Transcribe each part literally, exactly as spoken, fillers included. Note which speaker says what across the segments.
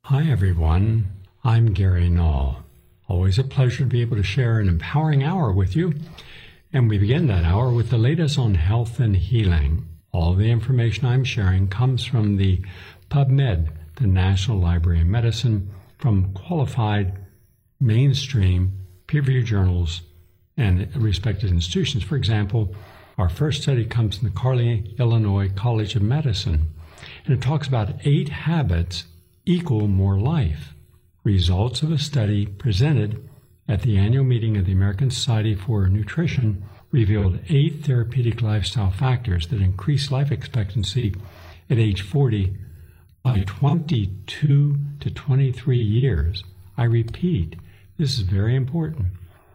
Speaker 1: Hi everyone, I'm Gary Null. Always a pleasure to be able to share an empowering hour with you. And we begin that hour with the latest on health and healing. All the information I'm sharing comes from the PubMed, the National Library of Medicine, from qualified mainstream peer-reviewed journals and respected institutions. For example, our first study comes from the Carly, Illinois College of Medicine, and it talks about eight habits equal more life. Results of a study presented at the annual meeting of the American Society for Nutrition revealed eight therapeutic lifestyle factors that increase life expectancy at age forty by twenty-two to twenty-three years. I repeat, this is very important.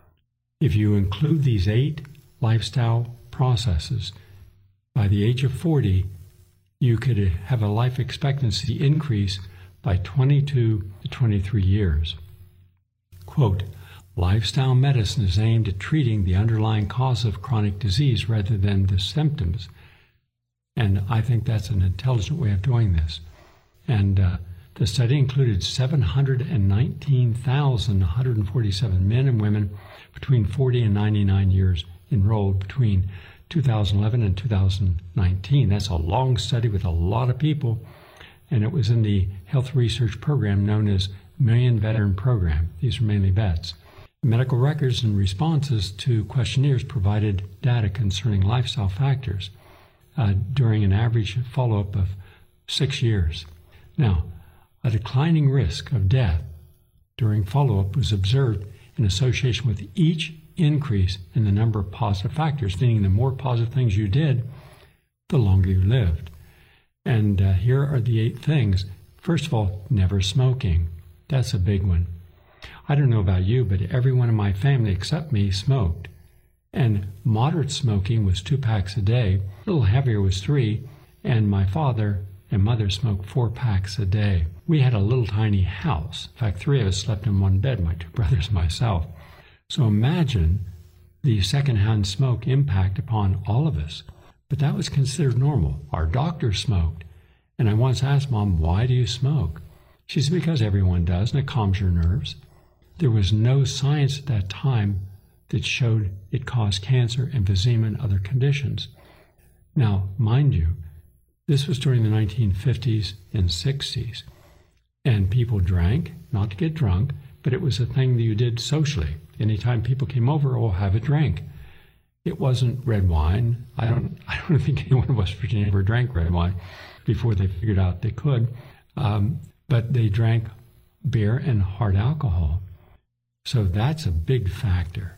Speaker 1: If you include these eight lifestyle processes, by the age of forty, you could have a life expectancy increase by twenty-two to twenty-three years. Quote, lifestyle medicine is aimed at treating the underlying cause of chronic disease rather than the symptoms. And I think that's an intelligent way of doing this. And uh, the study included seven hundred nineteen thousand one hundred forty-seven men and women between forty and ninety-nine years enrolled between two thousand eleven and two thousand nineteen. That's a long study with a lot of people. And it was in the health research program known as Million Veteran Program. These are mainly vets. Medical records and responses to questionnaires provided data concerning lifestyle factors uh, during an average follow-up of six years. Now, a declining risk of death during follow-up was observed in association with each increase in the number of positive factors, meaning the more positive things you did, the longer you lived. And uh, here are the eight things. First of all, never smoking. That's a big one. I don't know about you, but everyone in my family except me smoked. And moderate smoking was two packs a day. A little heavier was three. And my father and mother smoked four packs a day. We had a little tiny house. In fact, three of us slept in one bed, my two brothers and myself. So imagine the secondhand smoke impact upon all of us. But that was considered normal. Our doctor smoked. And I once asked Mom, why do you smoke? She said, because everyone does, and it calms your nerves. There was no science at that time that showed it caused cancer, emphysema, and other conditions. Now, mind you, this was during the nineteen fifties and sixties. And people drank, not to get drunk, but it was a thing that you did socially. Anytime people came over, oh, have a drink. It wasn't red wine. I don't I don't think anyone in West Virginia ever drank red wine before they figured out they could. Um, but they drank beer and hard alcohol. So that's a big factor.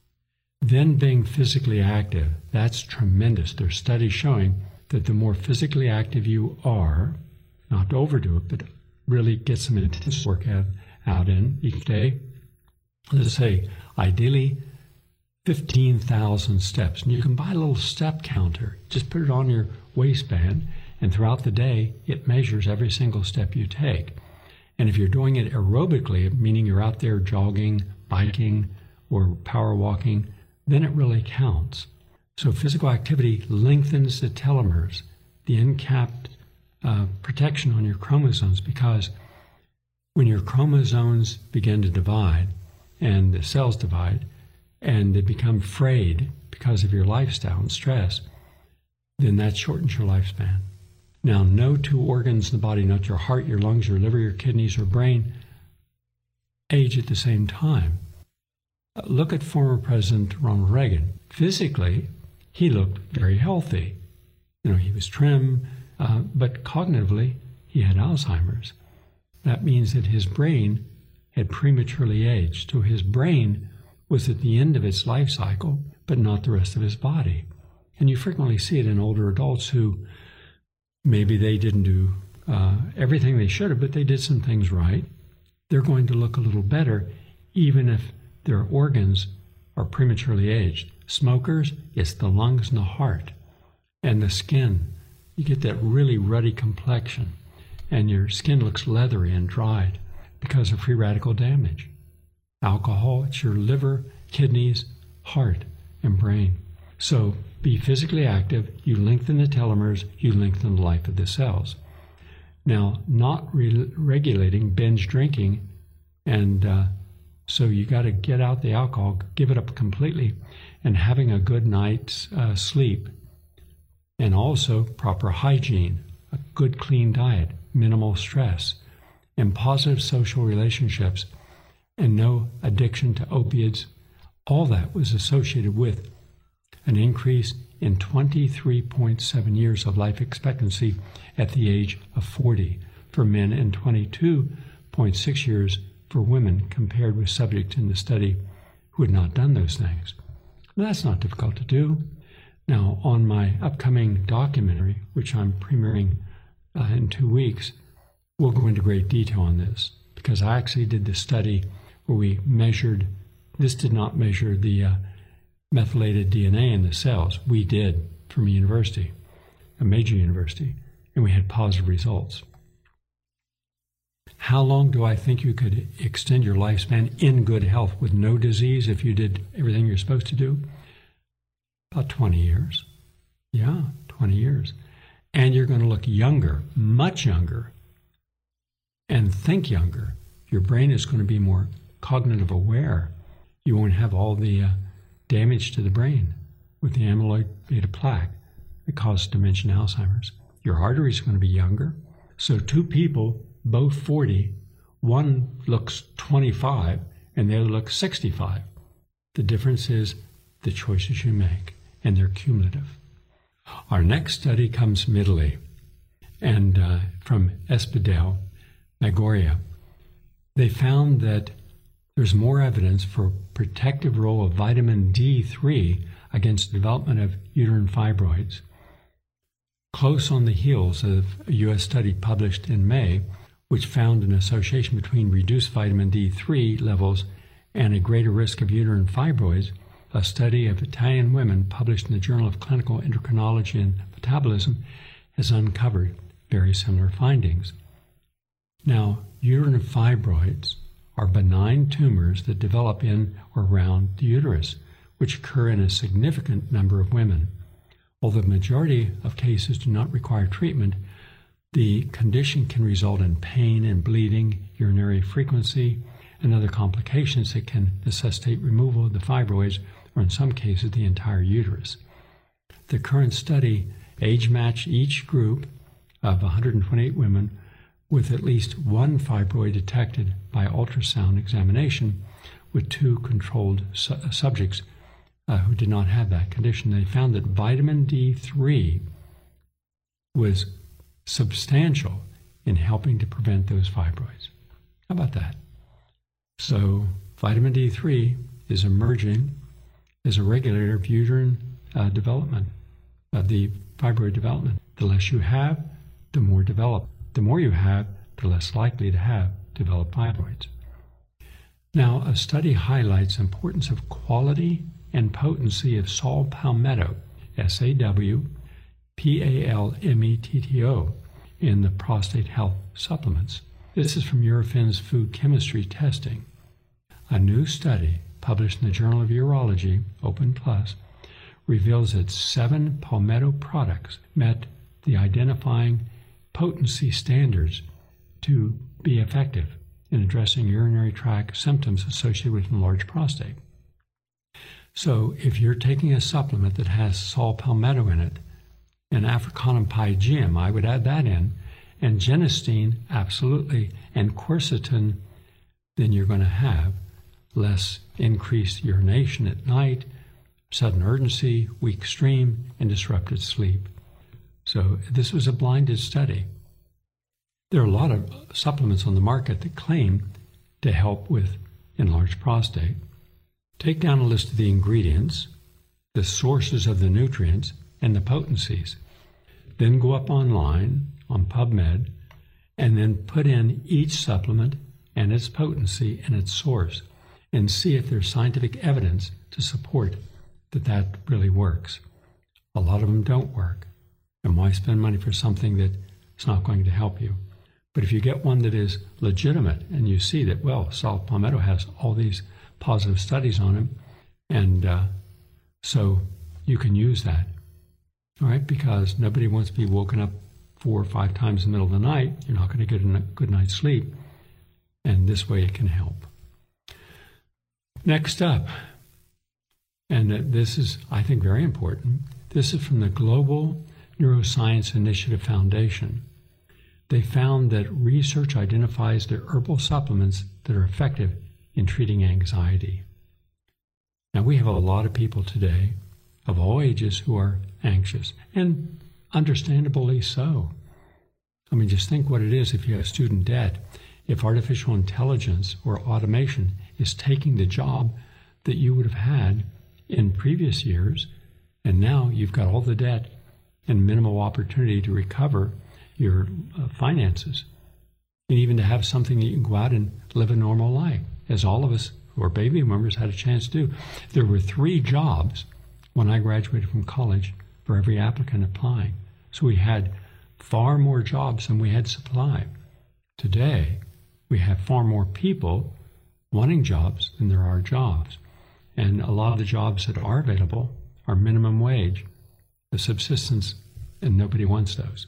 Speaker 1: Then being physically active, that's tremendous. There's studies showing that the more physically active you are, not to overdo it, but really get some intense workout out in each day. Let's say, ideally, fifteen thousand steps. And you can buy a little step counter. Just put it on your waistband, and throughout the day, it measures every single step you take. And if you're doing it aerobically, meaning you're out there jogging, biking, or power walking, then it really counts. So physical activity lengthens the telomeres, the end-capped uh, protection on your chromosomes, because when your chromosomes begin to divide, and the cells divide, and they become frayed because of your lifestyle and stress, then that shortens your lifespan. Now, no two organs in the body, not your heart, your lungs, your liver, your kidneys, or brain, age at the same time. Look at former President Ronald Reagan. Physically, he looked very healthy. You know, he was trim, uh, but cognitively, he had Alzheimer's. That means that his brain had prematurely aged. So his brain was at the end of its life cycle, but not the rest of his body. And you frequently see it in older adults who maybe they didn't do uh, everything they should have, but they did some things right. They're going to look a little better, even if their organs are prematurely aged. Smokers, it's the lungs and the heart and the skin. You get that really ruddy complexion, and your skin looks leathery and dried because of free radical damage. Alcohol, it's your liver, kidneys, heart, and brain. So be physically active, you lengthen the telomeres, you lengthen the life of the cells. Now, not re- regulating binge drinking, and uh, so you got to get out the alcohol, give it up completely, and having a good night's uh, sleep, and also proper hygiene, a good clean diet, minimal stress, and positive social relationships, and no addiction to opiates. All that was associated with an increase in twenty-three point seven years of life expectancy at the age of forty for men and twenty-two point six years for women compared with subjects in the study who had not done those things. Now, that's not difficult to do. Now, on my upcoming documentary, which I'm premiering uh, in two weeks, we'll go into great detail on this, because I actually did the study where we measured, this did not measure the uh, methylated D N A in the cells. We did from a university, a major university, and we had positive results. How long do I think you could extend your lifespan in good health with no disease if you did everything you're supposed to do? About twenty years. Yeah, twenty years. And you're going to look younger, much younger, and think younger. Your brain is going to be more cognitive aware. You won't have all the uh, damage to the brain with the amyloid beta plaque that causes dementia and Alzheimer's. Your arteries are going to be younger. So two people, both forty, one looks twenty-five and the other looks sixty-five. The difference is the choices you make, and they're cumulative. Our next study comes from Italy, and uh, from Ospedale, Magoria. They found that there's more evidence for protective role of vitamin D three against the development of uterine fibroids. Close on the heels of a U S study published in May, which found an association between reduced vitamin D three levels and a greater risk of uterine fibroids, a study of Italian women published in the Journal of Clinical Endocrinology and Metabolism has uncovered very similar findings. Now, uterine fibroids are benign tumors that develop in or around the uterus, which occur in a significant number of women. Although the majority of cases do not require treatment, the condition can result in pain and bleeding, urinary frequency, and other complications that can necessitate removal of the fibroids, or in some cases, the entire uterus. The current study age-matched each group of one hundred twenty-eight women with at least one fibroid detected by ultrasound examination, with two controlled su- subjects uh, who did not have that condition. They found that vitamin D three was substantial in helping to prevent those fibroids. How about that? So vitamin D three is emerging as a regulator of uterine uh, development, of the fibroid development. The less you have, the more develop. The more you have, the less likely to have developed fibroids. Now, a study highlights the importance of quality and potency of saw palmetto, S A W P A L M E T T O, in the prostate health supplements. This is from Eurofins Food Chemistry Testing. A new study published in the Journal of Urology, Open Plus, reveals that seven palmetto products met the identifying potency standards to be effective in addressing urinary tract symptoms associated with enlarged prostate. So if you're taking a supplement that has saw palmetto in it, and Africanum pygeum, I would add that in, and genistein, absolutely, and quercetin, then you're going to have less increased urination at night, sudden urgency, weak stream, and disrupted sleep. So this was a blinded study. There are a lot of supplements on the market that claim to help with enlarged prostate. Take down a list of the ingredients, the sources of the nutrients, and the potencies. Then go up online on PubMed and then put in each supplement and its potency and its source and see if there's scientific evidence to support that that really works. A lot of them don't work. And why spend money for something that is not going to help you? But if you get one that is legitimate and you see that, well, saw palmetto has all these positive studies on it, and uh, so you can use that, all right? Because nobody wants to be woken up four or five times in the middle of the night, you're not going to get a good night's sleep. And this way it can help. Next up, and this is, I think, very important. This is from the Global Neuroscience Initiative Foundation. They found that research identifies the herbal supplements that are effective in treating anxiety. Now, we have a lot of people today of all ages who are anxious, and understandably so. I mean, just think what it is if you have student debt, if artificial intelligence or automation is taking the job that you would have had in previous years, and now you've got all the debt and minimal opportunity to recover your uh, finances, and even to have something that you can go out and live a normal life, as all of us who are baby boomers had a chance to do. There were three jobs when I graduated from college for every applicant applying. So we had far more jobs than we had supply. Today, we have far more people wanting jobs than there are jobs. And a lot of the jobs that are available are minimum wage, the subsistence, and nobody wants those.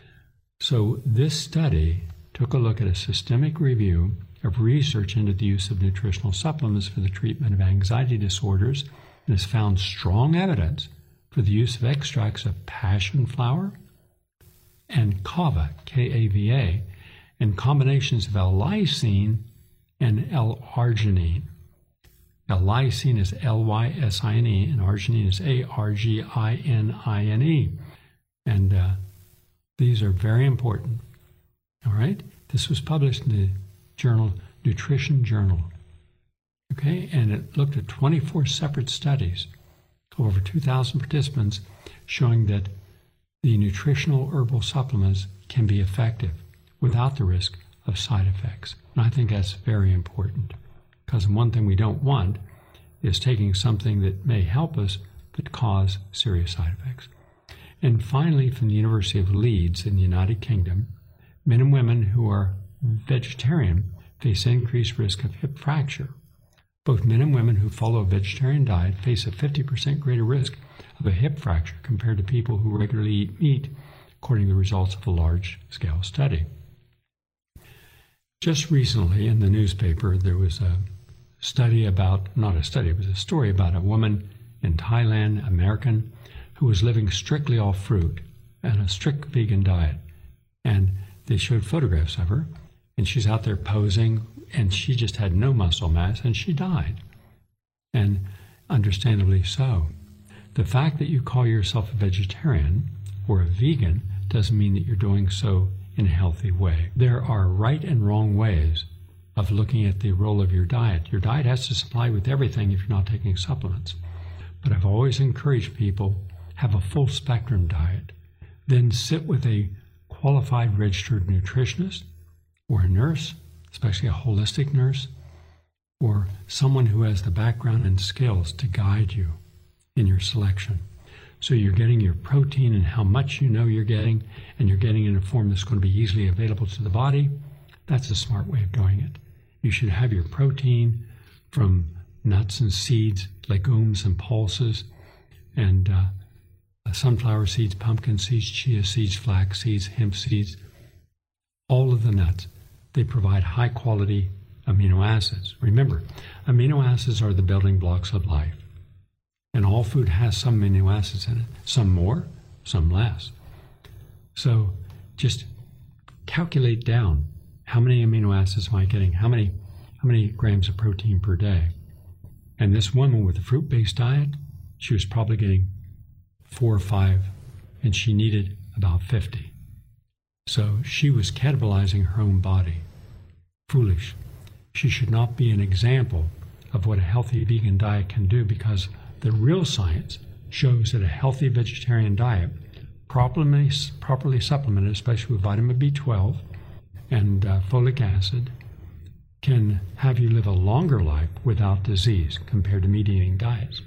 Speaker 1: So this study took a look at a systemic review of research into the use of nutritional supplements for the treatment of anxiety disorders, and has found strong evidence for the use of extracts of passion flower and kava, K A V A, and combinations of L-lysine and L-arginine. L-lysine is L Y S I N E, and arginine is A R G I N I N E. And uh, these are very important. All right? This was published in the journal Nutrition Journal. Okay? And it looked at twenty-four separate studies of over two thousand participants showing that the nutritional herbal supplements can be effective without the risk of side effects. And I think that's very important, because one thing we don't want is taking something that may help us but cause serious side effects. And finally, from the University of Leeds in the United Kingdom, men and women who are vegetarian face increased risk of hip fracture. Both men and women who follow a vegetarian diet face a fifty percent greater risk of a hip fracture compared to people who regularly eat meat, according to the results of a large-scale study. Just recently in the newspaper, there was a study about, not a study, it was a story about a woman in Thailand, American, who was living strictly off fruit and a strict vegan diet. And they showed photographs of her, and she's out there posing, and she just had no muscle mass, and she died. And understandably so. The fact that you call yourself a vegetarian or a vegan doesn't mean that you're doing so in a healthy way. There are right and wrong ways of looking at the role of your diet. Your diet has to supply with everything if you're not taking supplements. But I've always encouraged people, have a full spectrum diet. Then sit with a qualified registered nutritionist or a nurse, especially a holistic nurse, or someone who has the background and skills to guide you in your selection. So you're getting your protein and how much you know you're getting, and you're getting it in a form that's going to be easily available to the body. That's a smart way of doing it. You should have your protein from nuts and seeds, legumes and pulses, and uh, sunflower seeds, pumpkin seeds, chia seeds, flax seeds, hemp seeds, all of the nuts. They provide high quality amino acids. Remember, amino acids are the building blocks of life. And all food has some amino acids in it, some more, some less. So just calculate down how many amino acids am I getting, how many, how many grams of protein per day. And this woman with a fruit-based diet, she was probably getting four or five, and she needed about fifty. So she was cannibalizing her own body. Foolish. She should not be an example of what a healthy vegan diet can do, because the real science shows that a healthy vegetarian diet, properly, properly supplemented, especially with vitamin B twelve and uh, folic acid, can have you live a longer life without disease compared to meat-eating diets.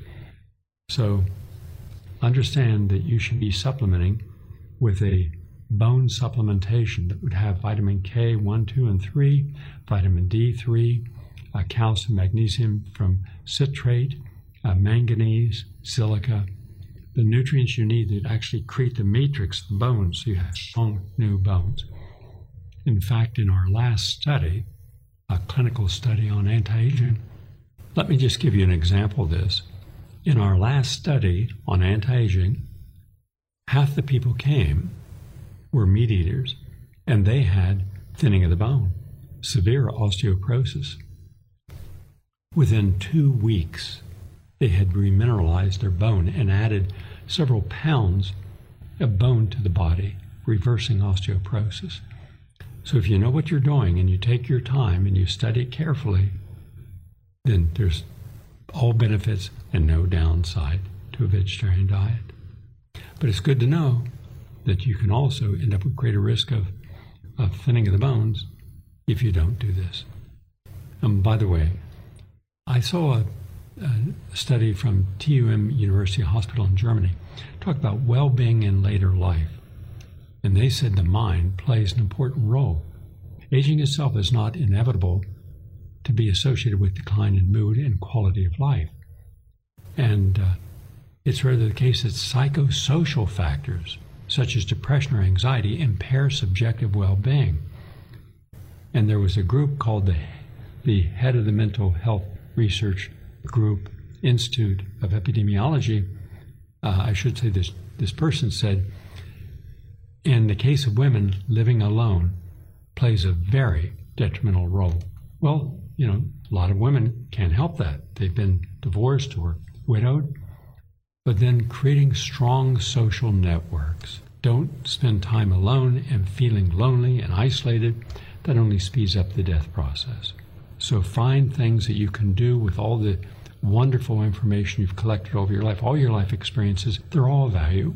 Speaker 1: So understand that you should be supplementing with a bone supplementation that would have vitamin K one, two, and three, vitamin D three, uh, calcium, magnesium from citrate, uh, manganese, silica. the nutrients you need to actually create the matrix, the bones, so you have strong new bones. In fact, in our last study, a clinical study on anti-aging, let me just give you an example of this. In our last study on anti-aging, half the people came were meat eaters, and they had thinning of the bone, severe osteoporosis. Within two weeks, they had remineralized their bone and added several pounds of bone to the body, reversing osteoporosis. So if you know what you're doing and you take your time and you study it carefully, then there's all benefits and no downside to a vegetarian diet. But it's good to know that you can also end up with greater risk of, of thinning of the bones if you don't do this. Um, by the way, I saw a, a study from T U M University Hospital in Germany talk about well-being in later life. And they said the mind plays an important role. Aging itself is not inevitable to be associated with decline in mood and quality of life. And uh, it's rather the case that psychosocial factors, such as depression or anxiety, impair subjective well-being. And there was a group called the, the head of the Mental Health Research Group Institute of Epidemiology. Uh, I should say this, this person said, in the case of women, living alone plays a very detrimental role. Well, you know, a lot of women can't help that. They've been divorced or widowed. But then creating strong social networks. Don't spend time alone and feeling lonely and isolated. That only speeds up the death process. So find things that you can do with all the wonderful information you've collected over your life, all your life experiences. They're all of value.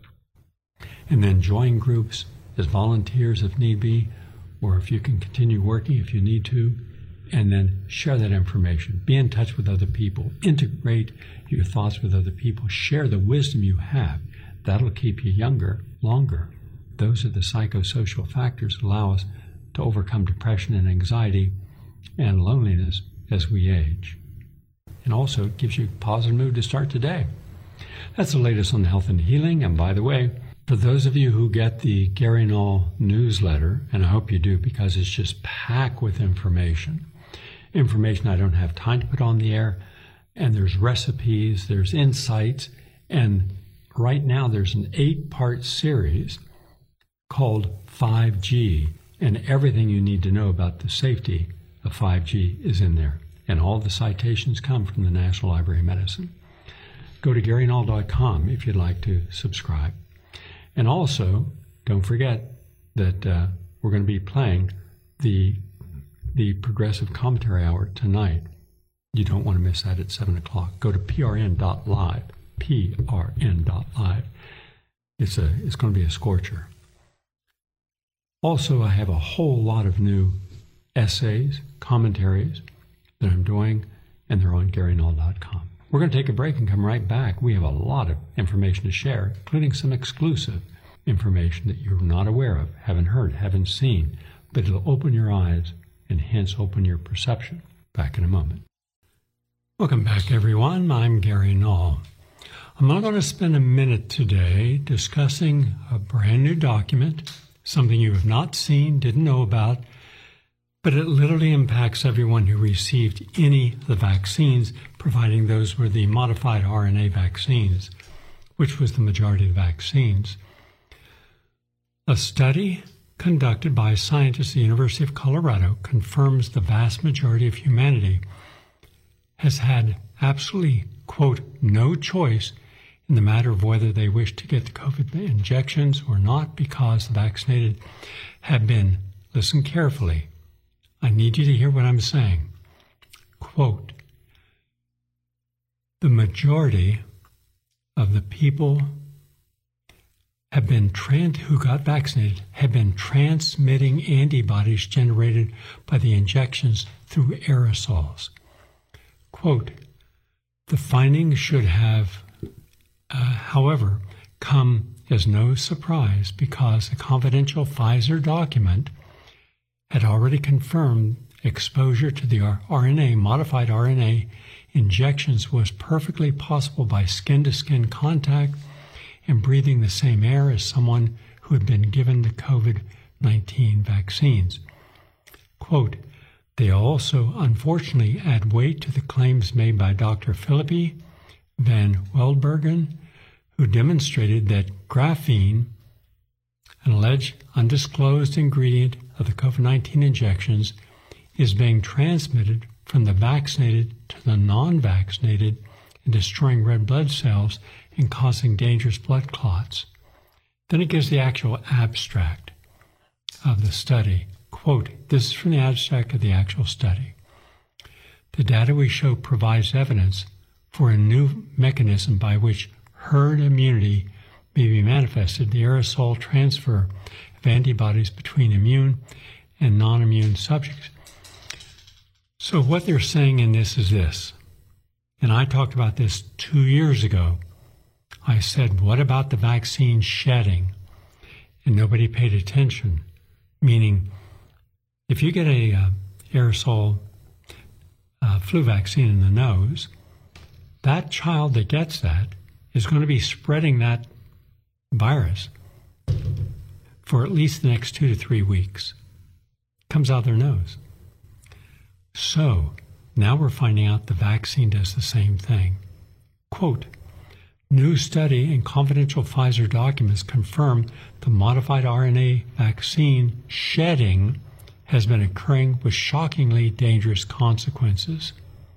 Speaker 1: And then join groups as volunteers if need be, or if you can continue working if you need to, and then share that information. Be in touch with other people. Integrate your thoughts with other people. Share the wisdom you have. That'll keep you younger, longer. Those are the psychosocial factors that allow us to overcome depression and anxiety and loneliness as we age. And also, it gives you a positive mood to start today. That's the latest on health and healing. And by the way, for those of you who get the Gary Null newsletter, and I hope you do because it's just packed with information, information I don't have time to put on the air, and there's recipes, there's insights, and right now there's an eight-part series called five G, and everything you need to know about the safety of five G is in there, and all the citations come from the National Library of Medicine. Go to Gary Null dot com if you'd like to subscribe. And also, don't forget that uh, we're going to be playing the the Progressive Commentary Hour tonight. You don't want to miss that at seven o'clock. Go to P R N dot live, P R N dot live. It's, a, it's going to be a scorcher. Also, I have a whole lot of new essays, commentaries that I'm doing, and they're on Gary Null dot com. We're going to take a break and come right back. We have a lot of information to share, including some exclusive information that you're not aware of, haven't heard, haven't seen, but it'll open your eyes and hence open your perception. Back in a moment. Welcome back, everyone. I'm Gary Null. I'm not going to spend a minute today discussing a brand new document, something you have not seen, didn't know about, but it literally impacts everyone who received any of the vaccines, providing those were the modified R N A vaccines, which was the majority of the vaccines. A study conducted by scientists at the University of Colorado confirms the vast majority of humanity has had absolutely, quote, no choice in the matter of whether they wish to get the COVID injections or not, because the vaccinated have been, listen carefully, I need you to hear what I'm saying. Quote, the majority of the people have been trans- who got vaccinated have been transmitting antibodies generated by the injections through aerosols. Quote, the findings should have, uh, however, come as no surprise because a confidential Pfizer document had already confirmed exposure to the R N A, modified R N A injections was perfectly possible by skin-to-skin contact and breathing the same air as someone who had been given the COVID nineteen vaccines. Quote, they also unfortunately add weight to the claims made by Doctor Philippi van Weldbergen, who demonstrated that graphene, an alleged undisclosed ingredient of the COVID nineteen injections, is being transmitted from the vaccinated to the non-vaccinated and destroying red blood cells and causing dangerous blood clots. Then it gives the actual abstract of the study. Quote, this is from the abstract of the actual study. The data we show provides evidence for a new mechanism by which herd immunity may be manifested, the aerosol transfer of antibodies between immune and non-immune subjects. So what they're saying in this is this, and I talked about this two years ago. I said, what about the vaccine shedding? And nobody paid attention, meaning if you get a uh, aerosol uh, flu vaccine in the nose, that child that gets that is going to be spreading that virus for at least the next two to three weeks. It comes out their nose. So now we're finding out the vaccine does the same thing. Quote, new study and confidential Pfizer documents confirm the modified R N A vaccine shedding has been occurring with shockingly dangerous consequences.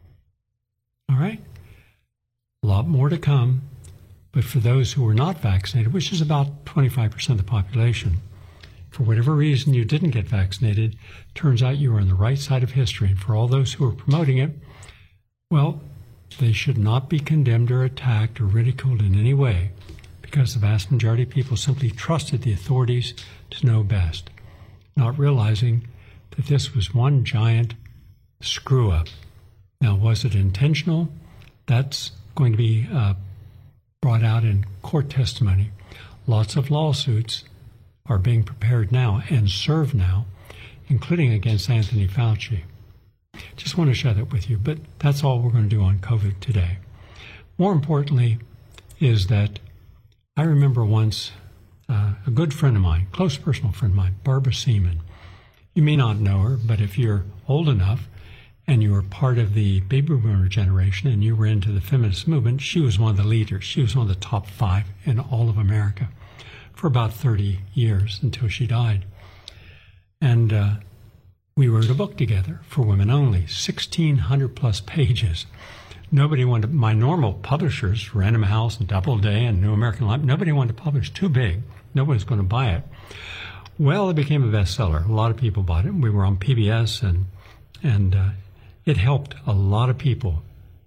Speaker 1: All right? A lot more to come, but for those who were not vaccinated, which is about twenty-five percent of the population, for whatever reason you didn't get vaccinated, turns out you were on the right side of history. And for all those who are promoting it, well, they should not be condemned or attacked or ridiculed in any way, because the vast majority of people simply trusted the authorities to know best, not realizing that this was one giant screw-up. Now, was it intentional? That's going to be uh, brought out in court testimony. Lots of lawsuits are being prepared now and served now, including against Anthony Fauci. Just want to share that with you, but that's all we're going to do on COVID today. More importantly is that I remember once uh, a good friend of mine, close personal friend of mine, Barbara Seaman. You may not know her, but if you're old enough and you were part of the baby boomer generation and you were into the feminist movement, she was one of the leaders. She was one of the top five in all of America for about thirty years until she died. And uh, we wrote a book together for women only, sixteen hundred plus pages. Nobody wanted, my normal publishers, Random House and Doubleday and New American Life, nobody wanted to publish, too big. Nobody's going to buy it. Well, it became a bestseller. A lot of people bought it. We were on P B S, and and uh, it helped a lot of people.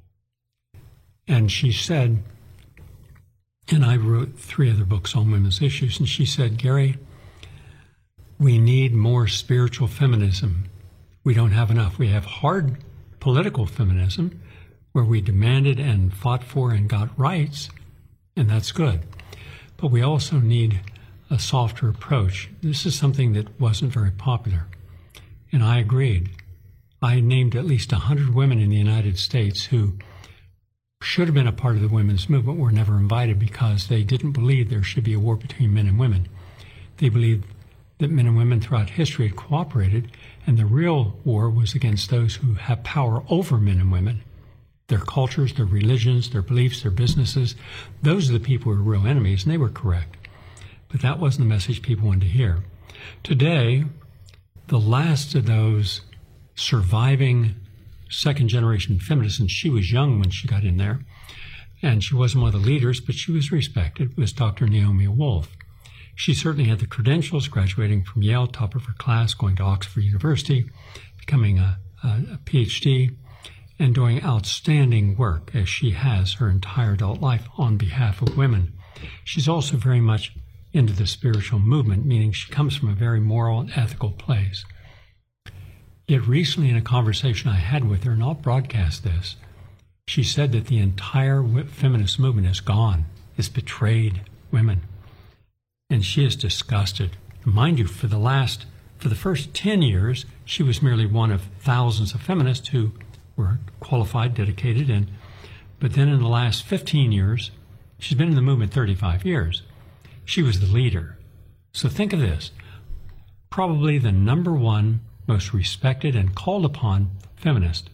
Speaker 1: And she said, and I wrote three other books on women's issues, and she said, Gary, we need more spiritual feminism. We don't have enough. We have hard political feminism, where we demanded and fought for and got rights, and that's good. But we also need a softer approach. This is something that wasn't very popular, and I agreed. I named at least one hundred women in the United States who should have been a part of the women's movement, were never invited because they didn't believe there should be a war between men and women. They believed that men and women throughout history had cooperated, and the real war was against those who have power over men and women. Their cultures, their religions, their beliefs, their businesses, those are the people who were real enemies, and they were correct. But that wasn't the message people wanted to hear. Today, the last of those surviving second-generation feminists, and she was young when she got in there, and she wasn't one of the leaders, but she was respected, was Doctor Naomi Wolf. She certainly had the credentials, graduating from Yale, top of her class, going to Oxford University, becoming a, a, a P H D, and doing outstanding work, as she has her entire adult life on behalf of women. She's also very much into the spiritual movement, meaning she comes from a very moral and ethical place. Yet recently, in a conversation I had with her, and I'll broadcast this, she said that the entire feminist movement is gone. It's betrayed women. And she is disgusted. Mind you, for the last, for the first ten years, she was merely one of thousands of feminists who were qualified, dedicated, and but then in the last fifteen years, She's been in the movement thirty-five years. She was the leader. So think of this. Probably the number one most respected and called upon feminist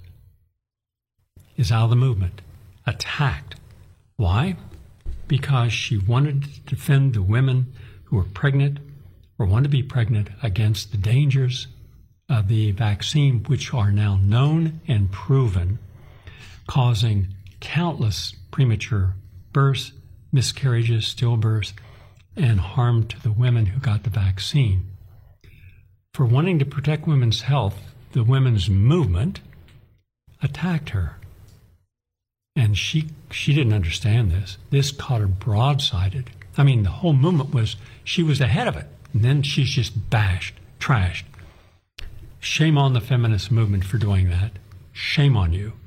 Speaker 1: is out of the movement, attacked. Why? Because she wanted to defend the women who were pregnant or want to be pregnant against the dangers of the vaccine, which are now known and proven, causing countless premature births, miscarriages, stillbirths, and harm to the women who got the vaccine. For wanting to protect women's health, the women's movement attacked her. And she she didn't understand this. This caught her broadsided. I mean, the whole movement was, she was ahead of it. And then she's just bashed, trashed. Shame on the feminist movement for doing that. Shame on you.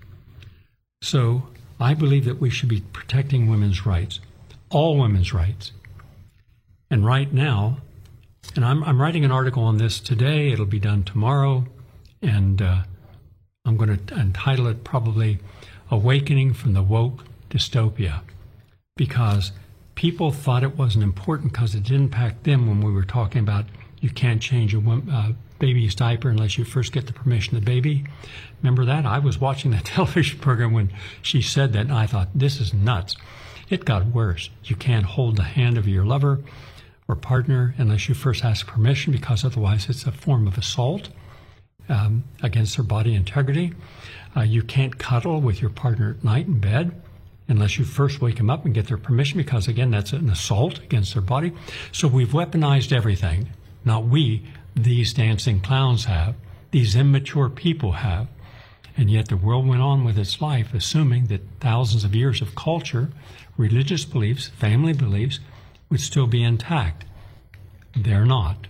Speaker 1: So I believe that we should be protecting women's rights, all women's rights. And right now, and I'm, I'm writing an article on this today, it'll be done tomorrow, and uh, I'm going to entitle it probably Awakening from the Woke Dystopia, because people thought it wasn't important because it didn't impact them when we were talking about you can't change a uh, baby's diaper unless you first get the permission of the baby. Remember that? I was watching that television program when she said that, and I thought, this is nuts. It got worse. You can't hold the hand of your lover or partner unless you first ask permission, because otherwise it's a form of assault um, against their body integrity. Uh, you can't cuddle with your partner at night in bed unless you first wake them up and get their permission, because, again, that's an assault against their body. So we've weaponized everything. Not we, these dancing clowns have. These immature people have. And yet the world went on with its life, assuming that thousands of years of culture, religious beliefs, family beliefs, would still be intact. They're not.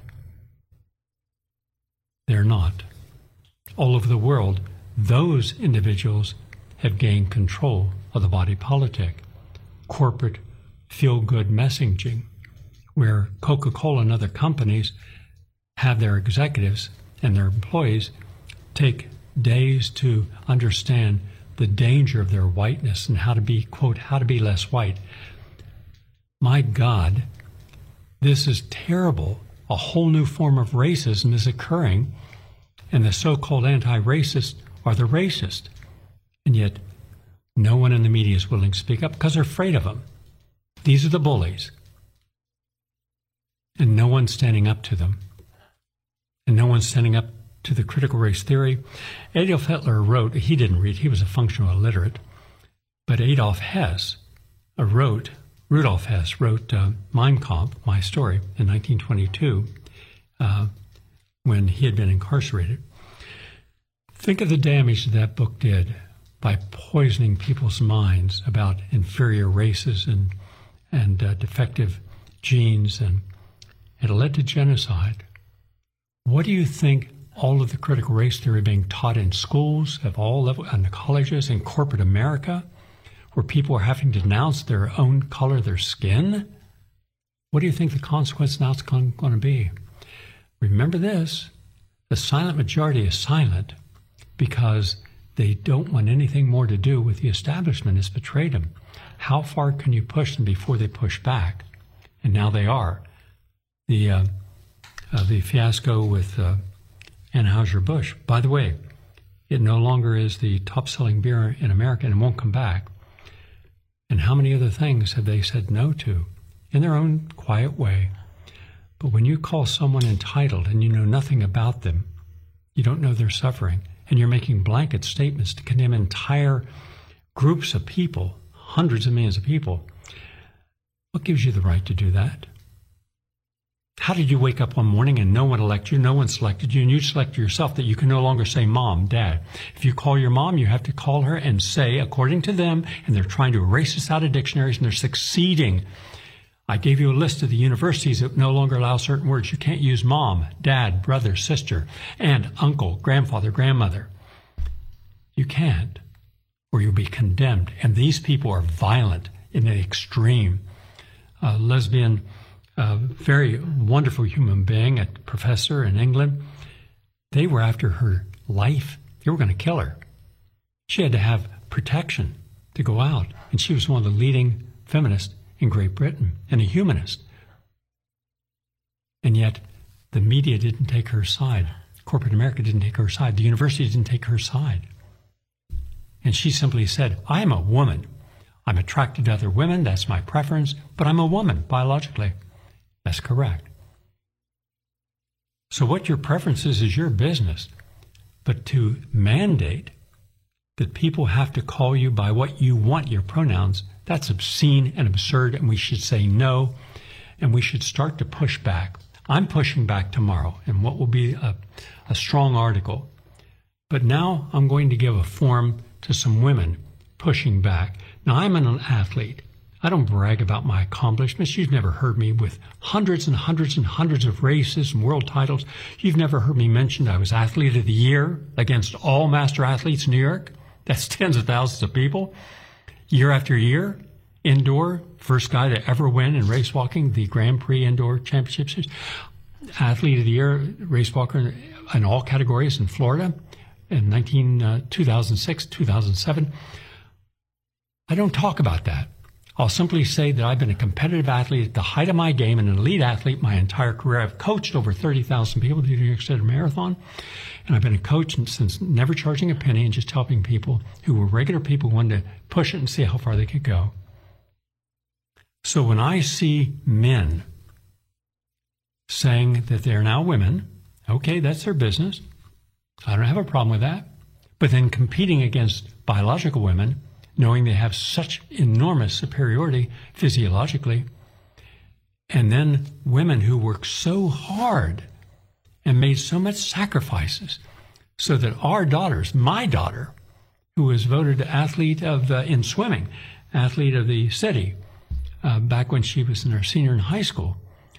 Speaker 1: They're not. All over the world, those individuals have gained control of the body politic, corporate feel-good messaging, where Coca-Cola and other companies have their executives and their employees take days to understand the danger of their whiteness and how to be, quote, how to be less white. My God, this is terrible. A whole new form of racism is occurring, and the so-called anti-racists are the racist. And yet, no one in the media is willing to speak up because they're afraid of them. These are the bullies. And no one's standing up to them. And no one's standing up to the critical race theory. Adolf Hitler wrote, he didn't read, he was a functional illiterate, but Adolf Hess wrote, Rudolf Hess wrote uh, Mein Kampf, My Story, in nineteen twenty-two, uh, when he had been incarcerated. Think of the damage that that book did by poisoning people's minds about inferior races and, and uh, defective genes, and it led to genocide. What do you think all of the critical race theory being taught in schools, at all levels, and the colleges, in corporate America, where people are having to denounce their own color, their skin? What do you think the consequence now is going to be? Remember this, the silent majority is silent because they don't want anything more to do with the establishment. It's betrayed them. How far can you push them before they push back? And now they are. The, uh, uh, the fiasco with uh, Anheuser-Busch, by the way, it no longer is the top-selling beer in America and it won't come back. And how many other things have they said no to in their own quiet way? But when you call someone entitled and you know nothing about them, you don't know their suffering, and you're making blanket statements to condemn entire groups of people, hundreds of millions of people, what gives you the right to do that? How did you wake up one morning and no one elected you, no one selected you, and you selected yourself that you can no longer say mom, dad? If you call your mom, you have to call her and say, according to them, and they're trying to erase us out of dictionaries, and they're succeeding. I gave you a list of the universities that no longer allow certain words. You can't use mom, dad, brother, sister, aunt, uncle, grandfather, grandmother. You can't, or you'll be condemned. And these people are violent in the extreme. A lesbian, uh, very wonderful human being, a professor in England, they were after her life. They were going to kill her. She had to have protection to go out. And she was one of the leading feminists in Great Britain and a humanist. And yet the media didn't take her side. Corporate America didn't take her side. The university didn't take her side. And she simply said, I am a woman. I'm attracted to other women. That's my preference. But I'm a woman biologically. That's correct. So what your preference is is your business. But to mandate that people have to call you by what you want, your pronouns, that's obscene and absurd, and we should say no, and we should start to push back. I'm pushing back tomorrow in what will be a, a strong article. But now I'm going to give a forum to some women pushing back. Now, I'm an athlete. I don't brag about my accomplishments. You've never heard me with hundreds and hundreds and hundreds of races and world titles. You've never heard me mention I was Athlete of the Year against all master athletes in New York. That's tens of thousands of people. Year after year, indoor, first guy to ever win in race walking, the Grand Prix Indoor Championships. Athlete of the Year, race walker in all categories in Florida in nineteen, uh, two thousand six, two thousand seven. I don't talk about that. I'll simply say that I've been a competitive athlete at the height of my game and an elite athlete my entire career. I've coached over thirty thousand people to the New York City Marathon. And I've been a coach since never charging a penny and just helping people who were regular people who wanted to push it and see how far they could go. So when I see men saying that they're now women, okay, that's their business. I don't have a problem with that. But then competing against biological women, knowing they have such enormous superiority physiologically, and then women who work so hard and made so much sacrifices so that our daughters, my daughter, who was voted athlete of uh, in swimming, athlete of the city, uh, back when she was in her senior in high school,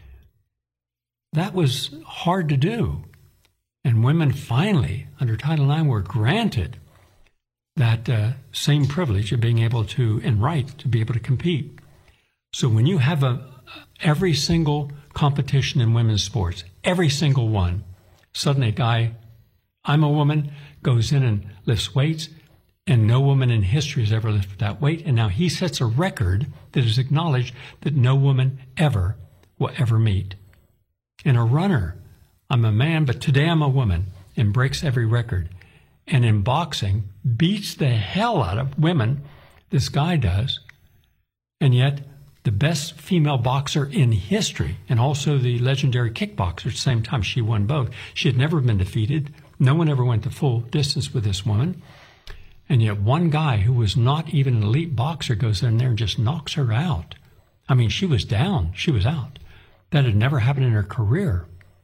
Speaker 1: that was hard to do. And women finally, under Title nine, were granted that uh, same privilege of being able to, and right, to be able to compete. So when you have a, every single competition in women's sports, every single one, suddenly a guy, I'm a woman, goes in and lifts weights, and no woman in history has ever lifted that weight, and now he sets a record that is acknowledged that no woman ever will ever meet. And a runner, I'm a man, but today I'm a woman, and breaks every record. And in boxing, beats the hell out of women, this guy does, and yet the best female boxer in history, and also the legendary kickboxer at the same time, she won both. She had never been defeated. No one ever went the full distance with this woman. And yet one guy who was not even an elite boxer goes in there and just knocks her out. I mean, she was down. She was out. That had never happened in her career.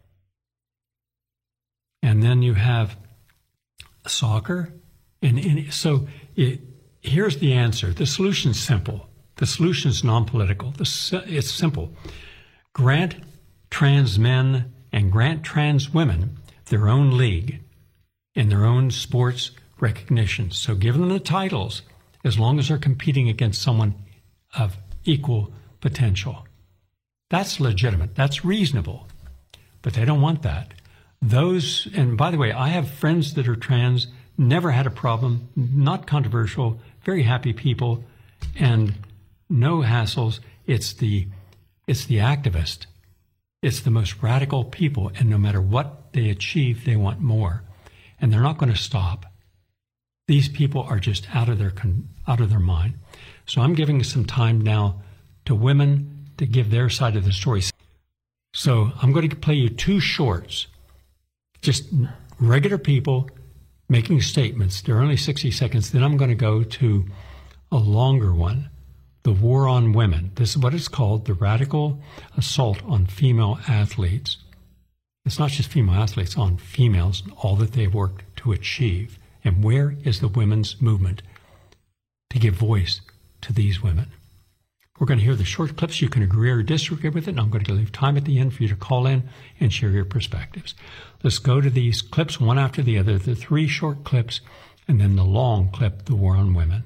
Speaker 1: And then you have soccer. And, and so it, here's the answer. The solution's simple. The solution is non-political. It's simple. Grant trans men and grant trans women their own league and their own sports recognition. So give them the titles as long as they're competing against someone of equal potential. That's legitimate. That's reasonable. But they don't want that. Those, and by the way, I have friends that are trans, never had a problem, not controversial, very happy people, and no hassles. It's the, it's the activist. It's the most radical people, and no matter what they achieve, they want more. And they're not going to stop. These people are just out of their, out of their mind. So I'm giving some time now to women to give their side of the story. So I'm going to play you two shorts, just regular people making statements. They're only sixty seconds. Then I'm going to go to a longer one, The War on Women. This is what it's called, the radical assault on female athletes. It's not just female athletes, on females, all that they've worked to achieve. And where is the women's movement to give voice to these women? We're going to hear the short clips. You can agree or disagree with it, and I'm going to leave time at the end for you to call in and share your perspectives. Let's go to these clips one after the other, the three short clips, and then the long clip, The War on Women.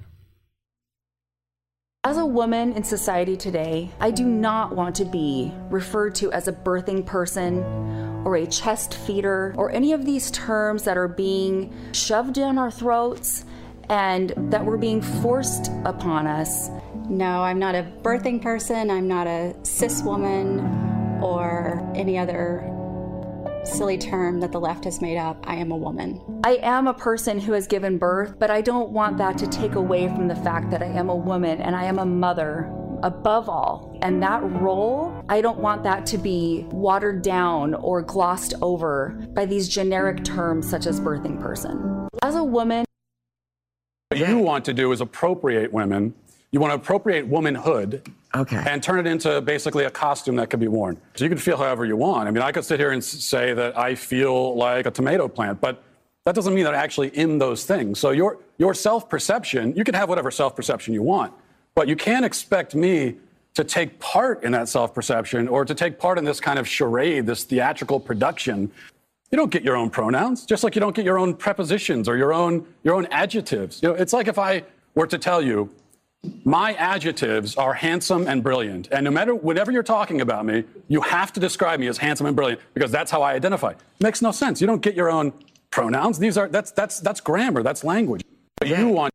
Speaker 2: As a woman in society today, I do not want to be referred to as a birthing person or a chest feeder or any of these terms that are being shoved down our throats and that were being forced upon us.
Speaker 3: No, I'm not a birthing person. I'm not a cis woman or any other silly term that the left has made up. I am a woman.
Speaker 2: I am a person who has given birth, but I don't want that to take away from the fact that I am a woman and I am a mother above all. And that role, I don't want that to be watered down or glossed over by these generic terms such as birthing person. As a woman,
Speaker 4: what you want to do is appropriate women. You want to appropriate womanhood.
Speaker 5: Okay.
Speaker 4: And turn it into basically a costume that can be worn. So you can feel however you want. I mean, I could sit here and say that I feel like a tomato plant, but that doesn't mean that I actually am those things. So your your self-perception, you can have whatever self-perception you want, but you can't expect me to take part in that self-perception or to take part in this kind of charade, this theatrical production. You don't get your own pronouns, just like you don't get your own prepositions or your own your own adjectives. You know, it's like if I were to tell you, my adjectives are handsome and brilliant. And no matter, whenever you're talking about me, you have to describe me as handsome and brilliant because that's how I identify. It makes no sense. You don't get your own pronouns. These are, that's, that's, that's grammar. That's language. But you want.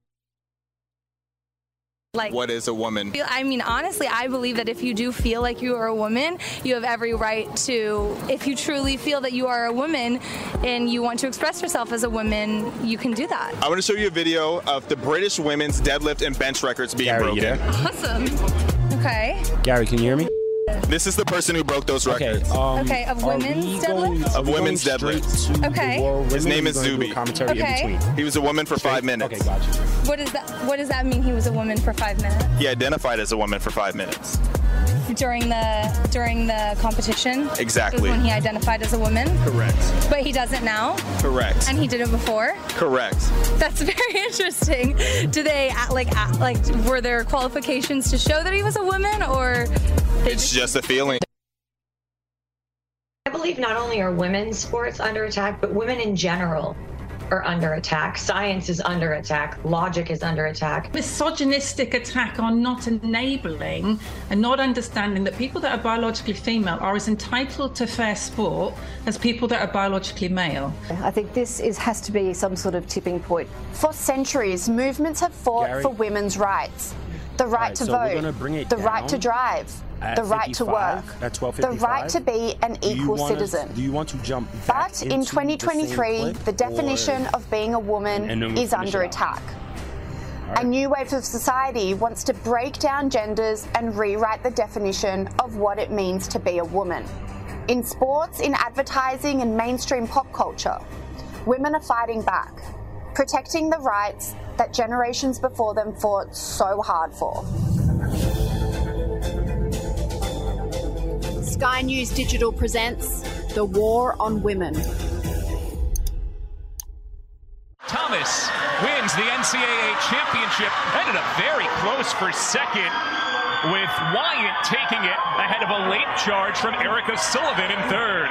Speaker 6: Like,
Speaker 7: what is a woman?
Speaker 6: I mean, honestly, I believe that if you do feel like you are a woman, you have every right to, if you truly feel that you are a woman and you want to express yourself as a woman, you can do that.
Speaker 7: I want to show you a video of the British women's deadlift and bench records being
Speaker 8: Gary,
Speaker 7: broken.
Speaker 6: Awesome. Okay.
Speaker 8: Gary, can you hear me?
Speaker 7: This is the person who broke those records.
Speaker 8: Okay, um,
Speaker 6: okay, of women's deadlift?
Speaker 7: Of women's deadlift.
Speaker 6: Okay.
Speaker 7: His name is Zuby.
Speaker 6: Okay.
Speaker 7: He was a woman for five minutes.
Speaker 8: Okay, gotcha.
Speaker 6: What does that What does that mean? He was a woman for five minutes
Speaker 7: He identified as a woman for five minutes.
Speaker 6: during the during the competition.
Speaker 7: Exactly.
Speaker 6: Was when he identified as a woman.
Speaker 7: Correct.
Speaker 6: But he doesn't now.
Speaker 7: Correct.
Speaker 6: And he did it before.
Speaker 7: Correct.
Speaker 6: That's very interesting. Do they act like act like were there qualifications to show that he was a woman, or they
Speaker 7: It's just a feeling.
Speaker 9: I believe not only are women's sports under attack, but women in general are under attack. Science is under attack. Logic is under attack.
Speaker 10: Misogynistic attack on not enabling and not understanding that people that are biologically female are as entitled to fair sport as people that are biologically male.
Speaker 11: I think this is has to be some sort of tipping point. For centuries, movements have fought
Speaker 8: Gary?
Speaker 11: for women's rights. The right
Speaker 8: right,
Speaker 11: to
Speaker 8: so
Speaker 11: vote,
Speaker 8: we're gonna bring it
Speaker 11: the right to
Speaker 8: down
Speaker 11: drive,
Speaker 8: at
Speaker 11: the right to work,
Speaker 8: fifty-five, at twelve
Speaker 11: the
Speaker 8: fifty-five?
Speaker 11: right to be an
Speaker 8: Do you
Speaker 11: equal
Speaker 8: want us-
Speaker 11: citizen.
Speaker 8: do you want to jump back
Speaker 11: But
Speaker 8: into
Speaker 11: in
Speaker 8: the
Speaker 11: twenty twenty-three,
Speaker 8: same clip,
Speaker 11: the definition
Speaker 8: or-
Speaker 11: of being a woman
Speaker 8: And then we'll
Speaker 11: is
Speaker 8: finish
Speaker 11: under
Speaker 8: it out.
Speaker 11: attack.
Speaker 8: right.
Speaker 11: A new wave of society wants to break down genders and rewrite the definition of what it means to be a woman. In sports, in advertising, and mainstream pop culture, women are fighting back, protecting the rights that generations before them fought so hard for.
Speaker 12: Sky News Digital presents The War on Women.
Speaker 13: Thomas wins the N C double A championship. Ended up very close for second, with Wyatt taking it ahead of a late charge from Erica Sullivan in third.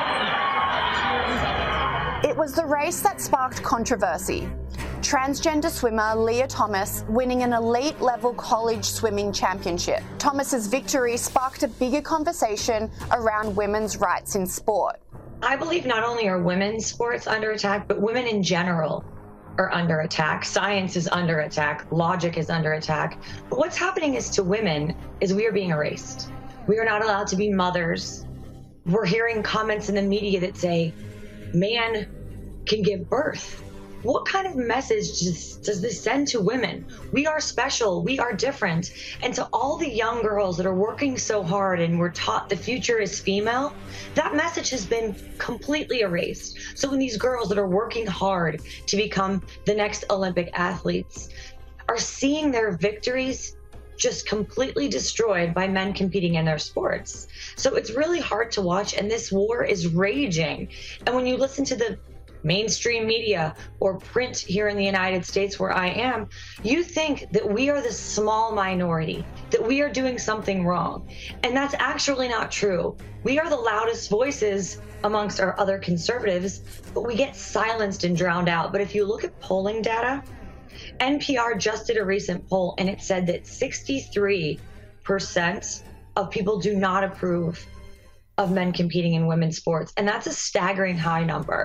Speaker 11: It was the race that sparked controversy. Transgender swimmer Leah Thomas winning an elite-level college swimming championship. Thomas's victory sparked a bigger conversation around women's rights in sport.
Speaker 9: I believe not only are women's sports under attack, but women in general are under attack. Science is under attack. Logic is under attack. But what's happening is to women is we are being erased. We are not allowed to be mothers. We're hearing comments in the media that say, man can give birth. What kind of message does, does this send to women? We are special, we are different. And to all the young girls that are working so hard and were taught the future is female, that message has been completely erased. So when these girls that are working hard to become the next Olympic athletes are seeing their victories just completely destroyed by men competing in their sports. So it's really hard to watch, and this war is raging. And when you listen to the mainstream media or print here in the United States where I am, you think that we are the small minority, that we are doing something wrong. And that's actually not true. We are the loudest voices amongst our other conservatives, but we get silenced and drowned out. But if you look at polling data, N P R just did a recent poll and it said that sixty-three percent of people do not approve of men competing in women's sports. And that's a staggering high number.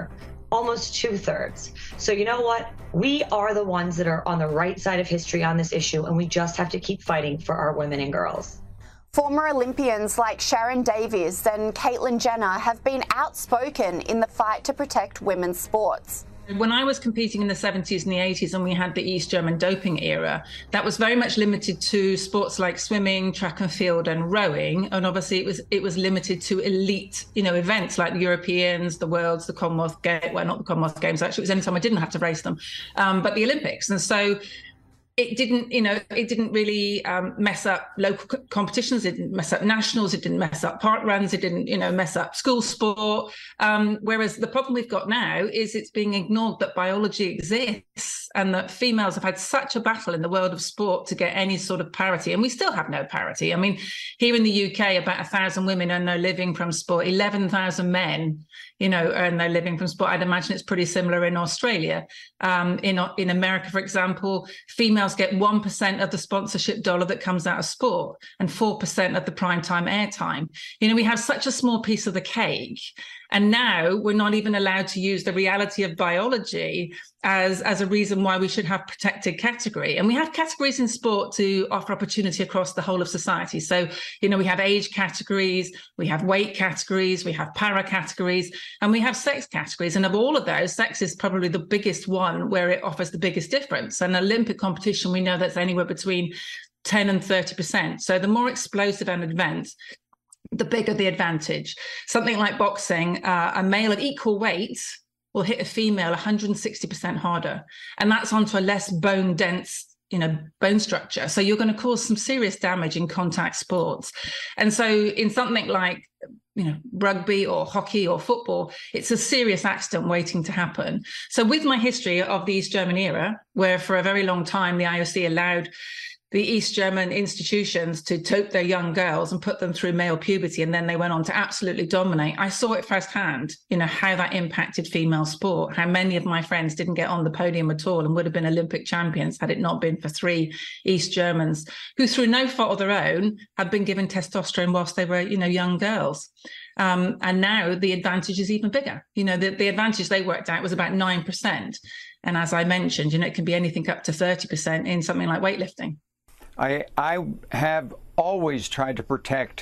Speaker 9: almost two-thirds. So you know what? We are the ones that are on the right side of history on this issue, and we just have to keep fighting for our women and girls.
Speaker 11: Former Olympians like Sharon Davies and Caitlyn Jenner have been outspoken in the fight to protect women's sports.
Speaker 10: When I was competing in the seventies and the eighties and we had the East German doping era, that was very much limited to sports like swimming, track and field and rowing. And obviously it was it was limited to elite, you know, events like the Europeans, the Worlds, the Commonwealth Games, well, not the Commonwealth Games, actually, it was any time I didn't have to race them, um, but the Olympics. And so it didn't, you know, it didn't really um, mess up local competitions. It didn't mess up nationals. It didn't mess up park runs. It didn't, you know, mess up school sport. Um, whereas the problem we've got now is it's being ignored that biology exists and that females have had such a battle in the world of sport to get any sort of parity. And we still have no parity. I mean, here in the U K, about a thousand women earn their living from sport. eleven thousand men, you know, earn their living from sport. I'd imagine it's pretty similar in Australia. Um, in, in America, for example, females get one percent of the sponsorship dollar that comes out of sport and four percent of the primetime airtime. You know, we have such a small piece of the cake. And now we're not even allowed to use the reality of biology as, as a reason why we should have protected category. And we have categories in sport to offer opportunity across the whole of society. So, you know, we have age categories, we have weight categories, we have para categories, and we have sex categories. And of all of those, sex is probably the biggest one where it offers the biggest difference. And Olympic competition, we know that's anywhere between ten and thirty percent. So the more explosive an event, the bigger the advantage. Something like boxing, uh, a male of equal weight will hit a female one hundred sixty percent harder. And that's onto a less bone dense, you know, bone structure. So you're going to cause some serious damage in contact sports. And so in something like, you know, rugby or hockey or football, it's a serious accident waiting to happen. So with my history of the East German era, where for a very long time, the I O C allowed the East German institutions to tote their young girls and put them through male puberty, and then they went on to absolutely dominate. I saw it firsthand, you know, how that impacted female sport, how many of my friends didn't get on the podium at all and would have been Olympic champions had it not been for three East Germans who, through no fault of their own, had been given testosterone whilst they were, you know, young girls. Um, and now the advantage is even bigger. You know, the, the advantage they worked out was about nine percent. And as I mentioned, you know, it can be anything up to thirty percent in something like weightlifting.
Speaker 5: I, I have always tried to protect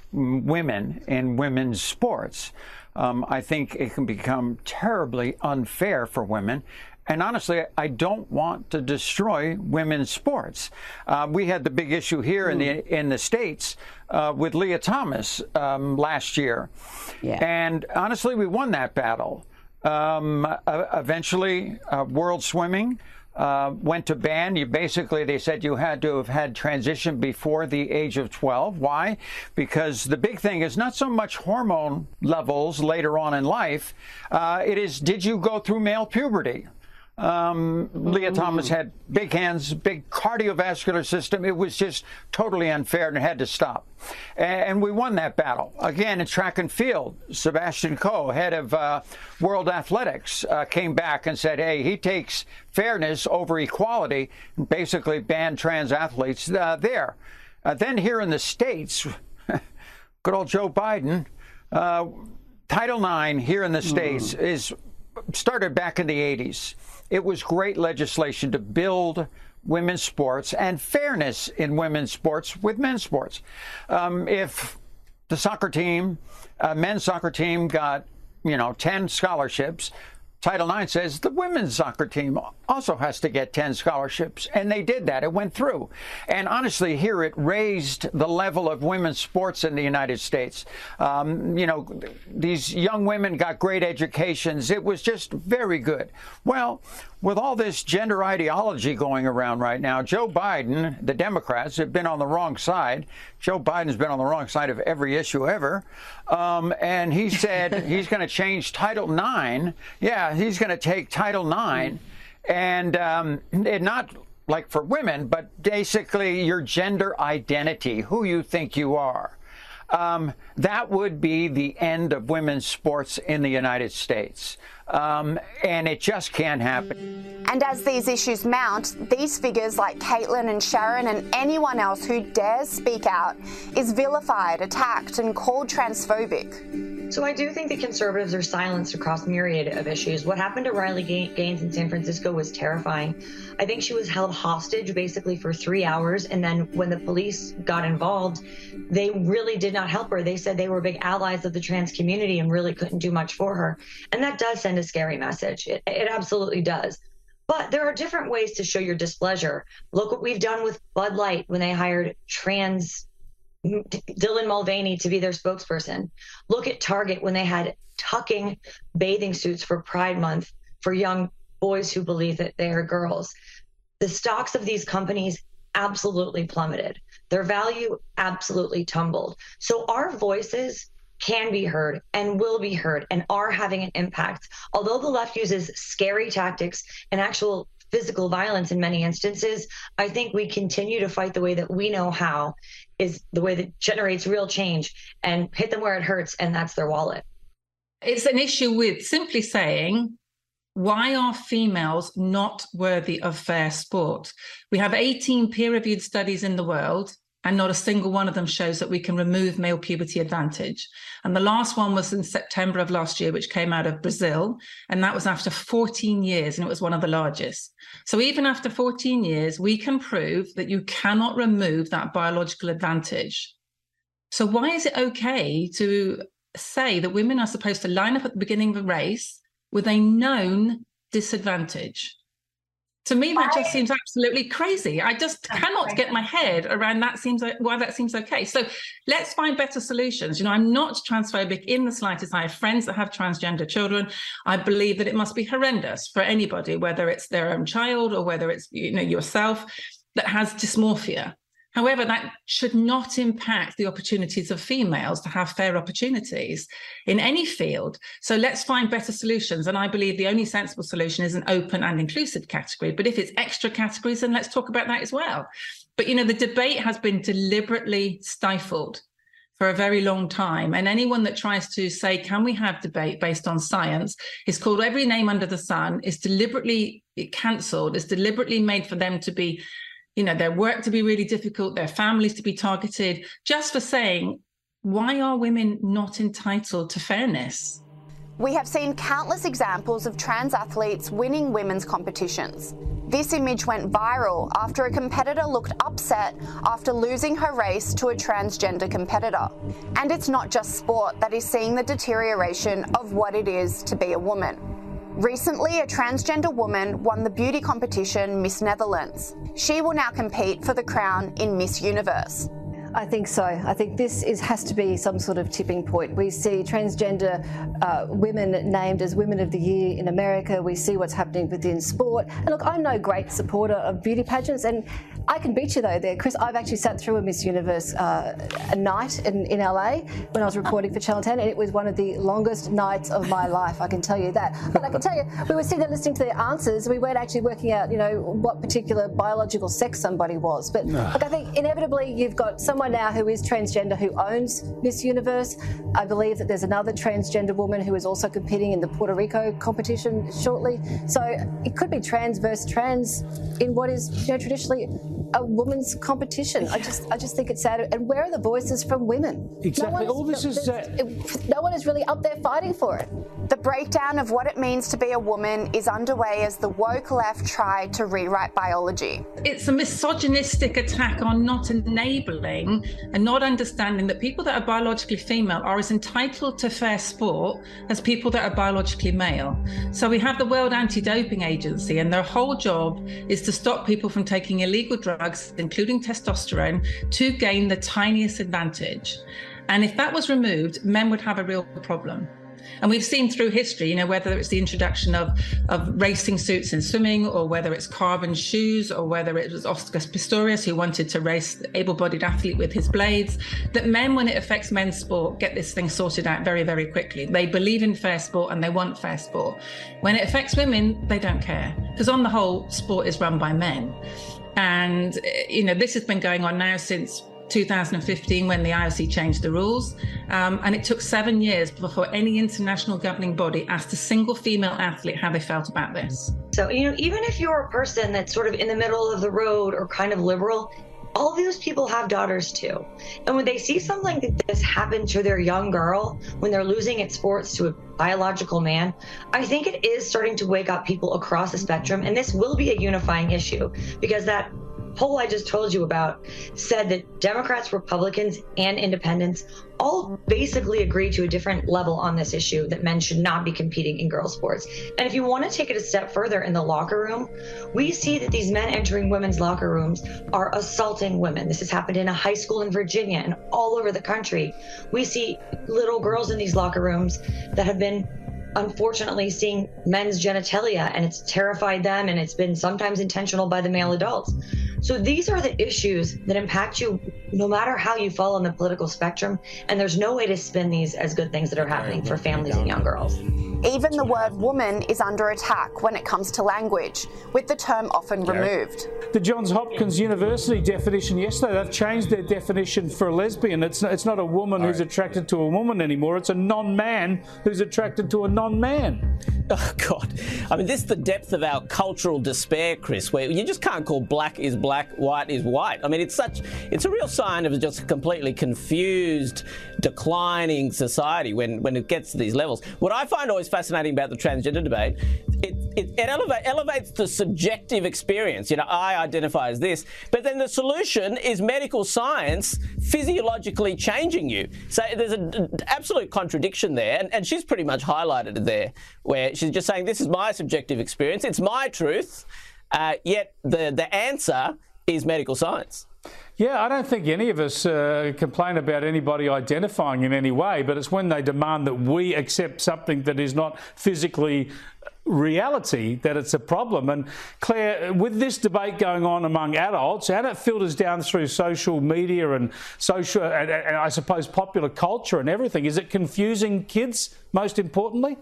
Speaker 5: women in women's sports. Um, I think it can become terribly unfair for women. And honestly, I don't want to destroy women's sports. Uh, we had the big issue here mm. in the in the States uh, with Leah Thomas um, last year. Yeah. And honestly, we won that battle. Um, uh, eventually, uh, World Swimming Uh, went to ban. You basically, they said you had to have had transition before the age of twelve. Why? Because the big thing is not so much hormone levels later on in life. Uh, it is, did you go through male puberty? Um, Leah Thomas had big hands, big cardiovascular system. It was just totally unfair and it had to stop. And we won that battle. Again, in track and field, Sebastian Coe, head of uh, World Athletics, uh, came back and said, hey, he takes fairness over equality and basically banned trans athletes uh, there. Uh, then here in the States, good old Joe Biden, uh, Title nine here in the States mm. is started back in the eighties. It was great legislation to build women's sports and fairness in women's sports with men's sports. Um, if the soccer team, uh, men's soccer team got, you know, ten scholarships, Title nine says the women's soccer team also has to get ten scholarships. And they did that. It went through. And honestly, here it raised the level of women's sports in the United States. Um, you know, these young women got great educations. It was just very good. Well, with all this gender ideology going around right now, Joe Biden, the Democrats, have been on the wrong side. Joe Biden's been on the wrong side of every issue ever. Um, and he said he's going to change Title nine. Yeah, he's going to take Title nine and um, it not like for women, but basically your gender identity, who you think you are. Um, that would be the end of women's sports in the United States. Um, and it just can't happen.
Speaker 11: And as these issues mount, these figures like Caitlyn and Sharon and anyone else who dares speak out is vilified, attacked and called transphobic.
Speaker 9: So I do think the conservatives are silenced across myriad of issues. What happened to Riley Gaines in San Francisco was terrifying. I think she was held hostage basically for three hours. And then when the police got involved, they really did not help her. They said they were big allies of the trans community and really couldn't do much for her. And that does send a scary message. It, it absolutely does. But there are different ways to show your displeasure. Look what we've done with Bud Light when they hired trans Dylan Mulvaney to be their spokesperson. Look at Target when they had tucking bathing suits for Pride Month for young boys who believe that they are girls. The stocks of these companies absolutely plummeted. Their value absolutely tumbled. So our voices can be heard and will be heard and are having an impact. Although the left uses scary tactics and actual physical violence in many instances, I think we continue to fight the way that we know how, is the way that generates real change, and hit them where it hurts, and that's their wallet.
Speaker 10: It's an issue with simply saying, why are females not worthy of fair sport? We have eighteen peer-reviewed studies in the world, and not a single one of them shows that we can remove male puberty advantage. And the last one was in September of last year, which came out of Brazil, and that was after fourteen years, and it was one of the largest. So even after fourteen years, we can prove that you cannot remove that biological advantage. So why is it okay to say that women are supposed to line up at the beginning of a race with a known disadvantage? To me, that just seems absolutely crazy. I just cannot get my head around that. Seems like, why that seems okay. So let's find better solutions. You know, I'm not transphobic in the slightest. I have friends that have transgender children. I believe that it must be horrendous for anybody, whether it's their own child or whether it's, you know, yourself, that has dysmorphia. However, that should not impact the opportunities of females to have fair opportunities in any field. So let's find better solutions. And I believe the only sensible solution is an open and inclusive category. But if it's extra categories, then let's talk about that as well. But, you know, the debate has been deliberately stifled for a very long time. And anyone that tries to say, can we have debate based on science, is called every name under the sun, is deliberately cancelled, is deliberately made for them to be, you know, their work to be really difficult, their families to be targeted, just for saying, why are women not entitled to fairness?
Speaker 11: We have seen countless examples of trans athletes winning women's competitions. This image went viral after a competitor looked upset after losing her race to a transgender competitor. And it's not just sport that is seeing the deterioration of what it is to be a woman. Recently, a transgender woman won the beauty competition Miss Netherlands. She will now compete for the crown in Miss Universe.
Speaker 14: I think so. I think this is has to be some sort of tipping point. We see transgender uh, women named as Women of the Year in America. We see what's happening within sport. And look, I'm no great supporter of beauty pageants, and I can beat you though there, Chris. I've actually sat through a Miss Universe uh, a night in, in L A when I was reporting for Channel ten, and it was one of the longest nights of my life, I can tell you that. But I can tell you, we were sitting there listening to their answers, we weren't actually working out, you know, what particular biological sex somebody was. But no. Look, I think inevitably you've got someone now who is transgender who owns Miss Universe. I believe that there's another transgender woman who is also competing in the Puerto Rico competition shortly. So it could be trans versus trans in what is, you know, traditionally a woman's competition. I just, I just think it's sad. And where are the voices from women?
Speaker 15: Exactly.
Speaker 14: No
Speaker 15: All this is. Uh...
Speaker 14: No one is really up there fighting for it.
Speaker 11: The breakdown of what it means to be a woman is underway as the woke left try to rewrite biology.
Speaker 10: It's a misogynistic attack on not enabling and not understanding that people that are biologically female are as entitled to fair sport as people that are biologically male. So we have the World Anti-Doping Agency, and their whole job is to stop people from taking illegal drugs, including testosterone, to gain the tiniest advantage. And if that was removed, men would have a real problem. And we've seen through history, you know, whether it's the introduction of, of racing suits in swimming, or whether it's carbon shoes, or whether it was Oscar Pistorius who wanted to race the able-bodied athlete with his blades, that men, when it affects men's sport, get this thing sorted out very, very quickly. They believe in fair sport and they want fair sport. When it affects women, they don't care, because on the whole, sport is run by men. And, you know, this has been going on now since two thousand fifteen, when the I O C changed the rules. Um, and it took seven years before any international governing body asked a single female athlete how they felt about this.
Speaker 9: So, you know, even if you're a person that's sort of in the middle of the road or kind of liberal, all of those people have daughters too. And when they see something like this happen to their young girl, when they're losing at sports to a biological man, I think it is starting to wake up people across the spectrum. And this will be a unifying issue, because that poll I just told you about said that Democrats, Republicans, and independents all basically agree to a different level on this issue, that men should not be competing in girls' sports. And if you want to take it a step further in the locker room, we see that these men entering women's locker rooms are assaulting women. This has happened in a high school in Virginia and all over the country. We see little girls in these locker rooms that have been unfortunately seeing men's genitalia, and it's terrified them, and it's been sometimes intentional by the male adults. So these are the issues that impact you no matter how you fall on the political spectrum, and there's no way to spin these as good things that are happening for families and young girls.
Speaker 11: Even the word woman is under attack when it comes to language, with the term often removed.
Speaker 15: The Johns Hopkins University definition yesterday, they've changed their definition for a lesbian. It's not, it's not a woman who's attracted to a woman anymore. It's a non-man who's attracted to a non-man.
Speaker 16: Oh, God. I mean, this is the depth of our cultural despair, Chris, where you just can't call black is black, white is white. I mean, it's such, it's a real sign of just a completely confused, declining society when, when it gets to these levels. What I find always fascinating about the transgender debate, it, it, it elevate, elevates the subjective experience. You know, I identify as this, but then the solution is medical science physiologically changing you. So there's an absolute contradiction there, and, and she's pretty much highlighted it there, where she's just saying, this is my subjective experience, it's my truth, uh, yet the, the answer is medical science.
Speaker 15: Yeah, I don't think any of us uh, complain about anybody identifying in any way, but it's when they demand that we accept something that is not physically reality that it's a problem. And Claire, with this debate going on among adults, and it filters down through social media and social, and, and I suppose popular culture and everything, is it confusing kids most importantly?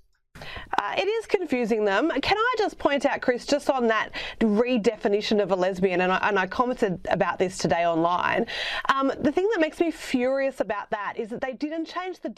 Speaker 17: Uh, it is confusing them. Can I just point out, Chris, just on that redefinition of a lesbian, and I, and I commented about this today online, um, the thing that makes me furious about that is that they didn't change the...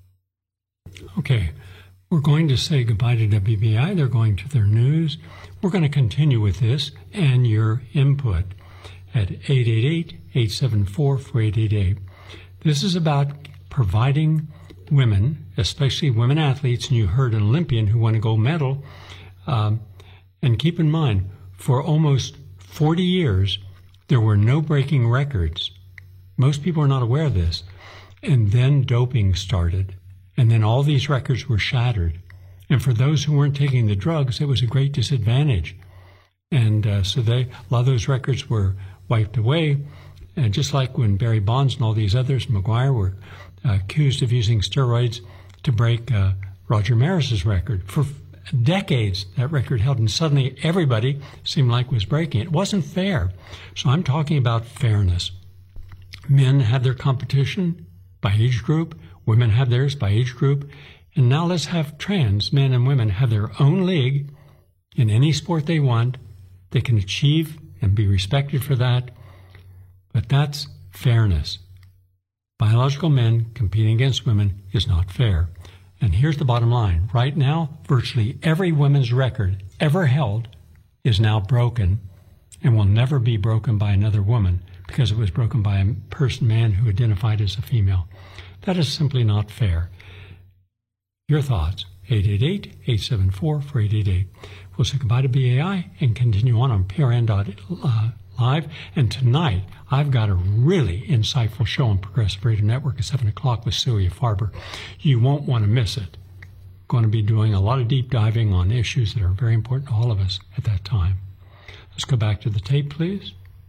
Speaker 1: Okay, we're going to say goodbye to W B I. They're going to their news. We're going to continue with this and your input at eight eight eight, eight seven four, four eight eight eight. This is about providing women, especially women athletes, and you heard an Olympian who won a gold medal. Um, and keep in mind, for almost forty years, there were no breaking records. Most people are not aware of this. And then doping started. And then all these records were shattered. And for those who weren't taking the drugs, it was a great disadvantage. And uh, so they, a lot of those records were wiped away. And just like when Barry Bonds and all these others, McGuire, were uh, accused of using steroids to break uh, Roger Maris's record. For decades, that record held, and suddenly everybody seemed like was breaking it. It wasn't fair. So I'm talking about fairness. Men have their competition by age group. Women have theirs by age group. And now let's have trans men and women have their own league in any sport they want. They can achieve and be respected for that. But that's fairness. Biological men competing against women is not fair. And here's the bottom line. Right now, virtually every women's record ever held is now broken and will never be broken by another woman because it was broken by a person, man who identified as a female. That is simply not fair. Your thoughts, eight eight eight, eight seven four, four eight eight eight. We'll say goodbye to B A I and continue on on P R N dot live. And tonight, I've got a really insightful show on Progressive Radio Network at seven o'clock with Celia Farber. You won't want to miss it. Going to be doing a lot of deep diving on issues that are very important to all of us at that time. Let's go back to the tape, please.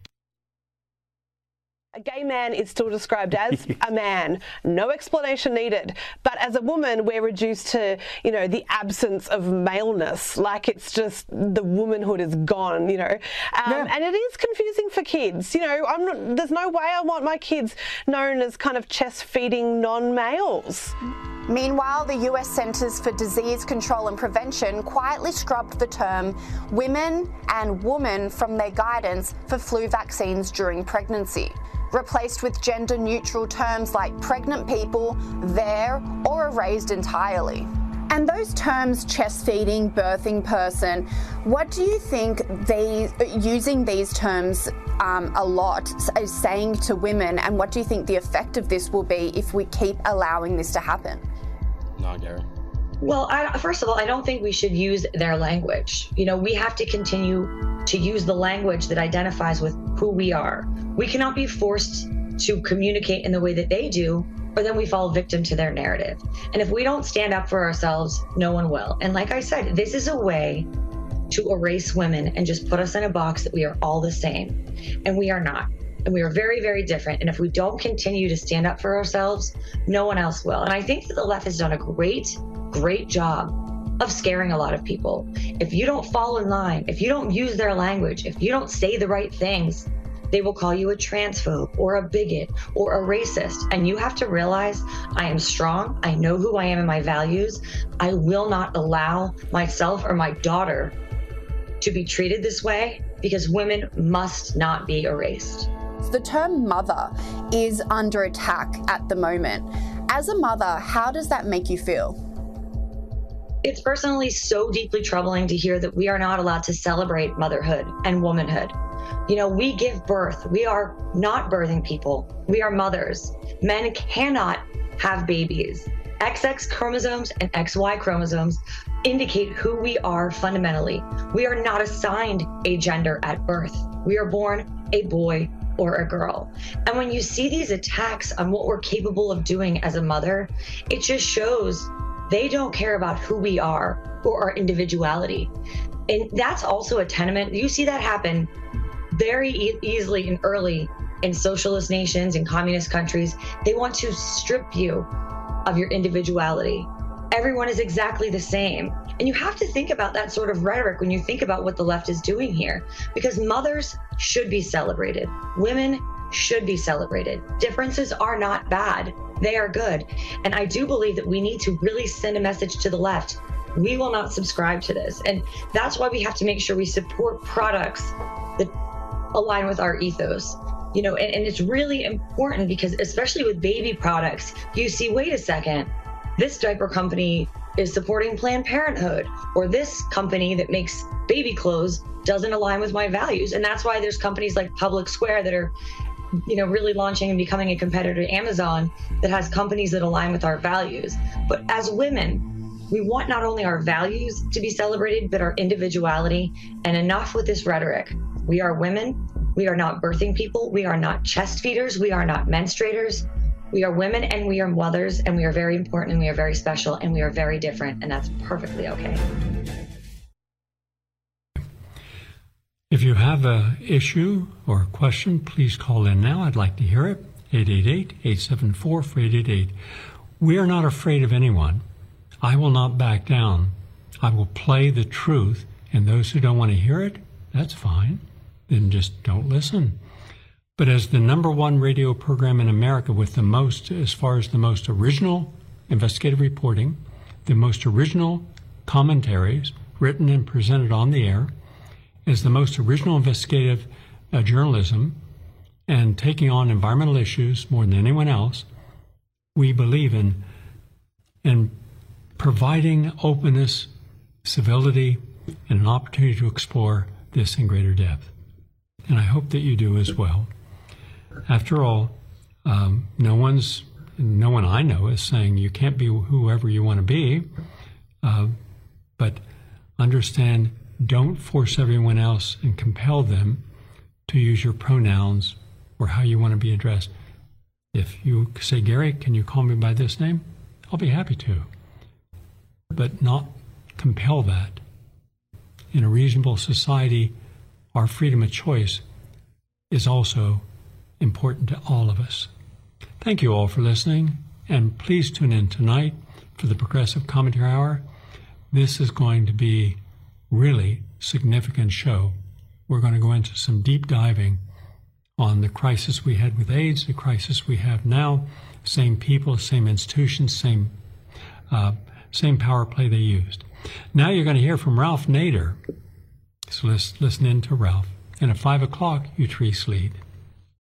Speaker 17: A gay man is still described as a man, no explanation needed. But as a woman, we're reduced to, you know, the absence of maleness, like it's just the womanhood is gone, you know. Um, yeah. And it is confusing for kids. You know, I'm not, there's no way I want my kids known as kind of chest-feeding non-males.
Speaker 11: Meanwhile, the U S Centers for Disease Control and Prevention quietly scrubbed the term women and woman from their guidance for flu vaccines during pregnancy, replaced with gender-neutral terms like pregnant people, their, or erased entirely. And those terms, chest feeding, birthing person, what do you think they, using these terms um, a lot is saying to women, and what do you think the effect of this will be if we keep allowing this to happen?
Speaker 8: No, Gary.
Speaker 9: Well, I, first of all, I don't think we should use their language. You know, we have to continue to use the language that identifies with who we are. We cannot be forced to communicate in the way that they do, or then we fall victim to their narrative. And if we don't stand up for ourselves, no one will. And like I said, this is a way to erase women and just put us in a box that we are all the same. And we are not. And we are very, very different. And if we don't continue to stand up for ourselves, no one else will. And I think that the left has done a great, great job of scaring a lot of people. If you don't fall in line, if you don't use their language, if you don't say the right things, they will call you a transphobe or a bigot or a racist. And you have to realize I am strong. I know who I am and my values. I will not allow myself or my daughter to be treated this way, because women must not be erased.
Speaker 11: The term mother is under attack at the moment. As a mother, how does that make you feel?
Speaker 9: It's personally so deeply troubling to hear that we are not allowed to celebrate motherhood and womanhood. You know, we give birth. We are not birthing people. We are mothers. Men cannot have babies. X X chromosomes and X Y chromosomes indicate who we are fundamentally. We are not assigned a gender at birth. We are born a boy or a girl. And when you see these attacks on what we're capable of doing as a mother, it just shows they don't care about who we are or our individuality. And that's also a tenement. You see that happen very e- easily and early in socialist nations and communist countries. They want to strip you of your individuality. Everyone is exactly the same. And you have to think about that sort of rhetoric when you think about what the left is doing here, because mothers should be celebrated. Women should be celebrated. Differences are not bad. They are good. And I do believe that we need to really send a message to the left. We will not subscribe to this. And that's why we have to make sure we support products that align with our ethos. You know, and, and it's really important because, especially with baby products, you see, wait a second, this diaper company is supporting Planned Parenthood, or this company that makes baby clothes doesn't align with my values. And that's why there's companies like Public Square that are, you know, really launching and becoming a competitor to Amazon that has companies that align with our values. But as women, we want not only our values to be celebrated, but our individuality. And enough with this rhetoric. We are women. We are not birthing people. We are not chest feeders. We are not menstruators. We are women and we are mothers, and we are very important and we are very special and we are very different, and that's perfectly okay.
Speaker 1: If you have an issue or a question, please call in now. I'd like to hear it. eight eight eight, eight seven four, four eight eight eight. We are not afraid of anyone. I will not back down. I will play the truth, and those who don't want to hear it, that's fine. Then just don't listen. But as the number one radio program in America with the most, as far as the most original investigative reporting, the most original commentaries written and presented on the air, as the most original investigative uh, journalism, and taking on environmental issues more than anyone else, we believe in, in providing openness, civility, and an opportunity to explore this in greater depth. And I hope that you do as well. After all, um, no one's, no one I know is saying you can't be whoever you want to be, uh, but understand, don't force everyone else and compel them to use your pronouns or how you want to be addressed. If you say, Gary, can you call me by this name? I'll be happy to, but not compel that. In a reasonable society, our freedom of choice is also important to all of us. Thank you all for listening, and please tune in tonight for the Progressive Commentary Hour. This is going to be really significant show. We're going to go into some deep diving on the crisis we had with AIDS, the crisis we have now, same people, same institutions, same uh, same power play they used. Now you're going to hear from Ralph Nader. So let's listen in to Ralph. And at five o'clock, Utrice Lead.